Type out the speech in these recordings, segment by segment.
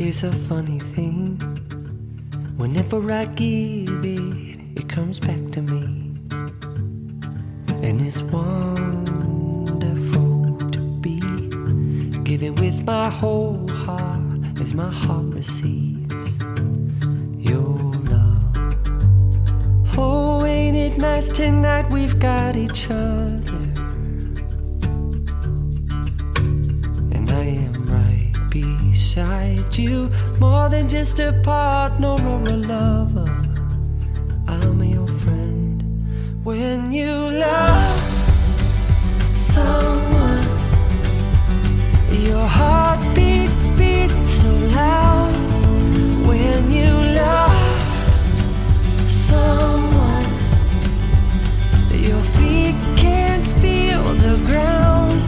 is a funny thing. Whenever I give it, it comes back to me. And it's wonderful to be giving with my whole heart as my heart receives your love. Oh, ain't it nice tonight we've got each other. And I am right beside you, more than just a partner or a lover. I'm your friend. When you love someone, your heart beats so loud. When you love someone, your feet can't feel the ground.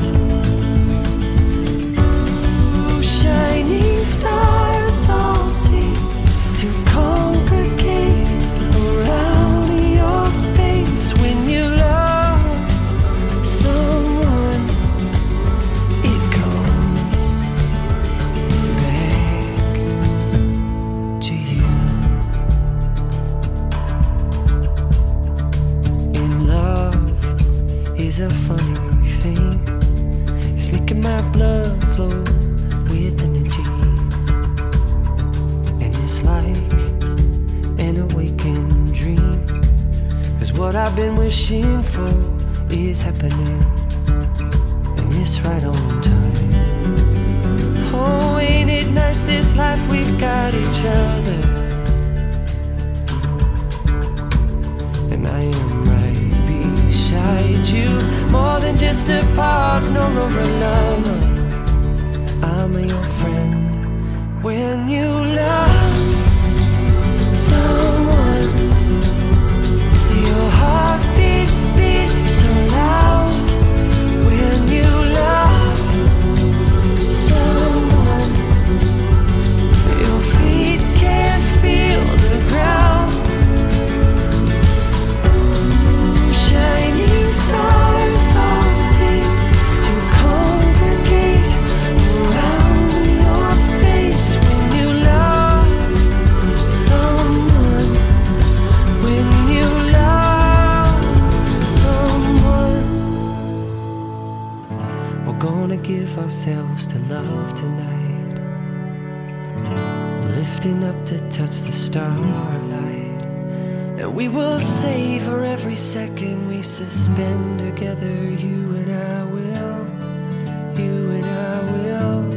Ooh, shining stars all seem to congregate around your face. When you love someone, it comes back to you. In love is a funny thing. It's making my blood flow with energy. And it's like an awakened dream. 'Cause what I've been wishing for is happening. And it's right on time. Oh, ain't it nice this life we've got each other. And I am right beside you, more than just a partner or a lover. I'm your friend. When you love someone, your heart beats so loud. When you love someone, your feet can't feel the ground. Shining stars all seem to congregate around your face. When you love someone, when you love someone, we're gonna give ourselves to love tonight, lifting up to touch the starlight. And we will savor every second we suspend together. You and I will, you and I will.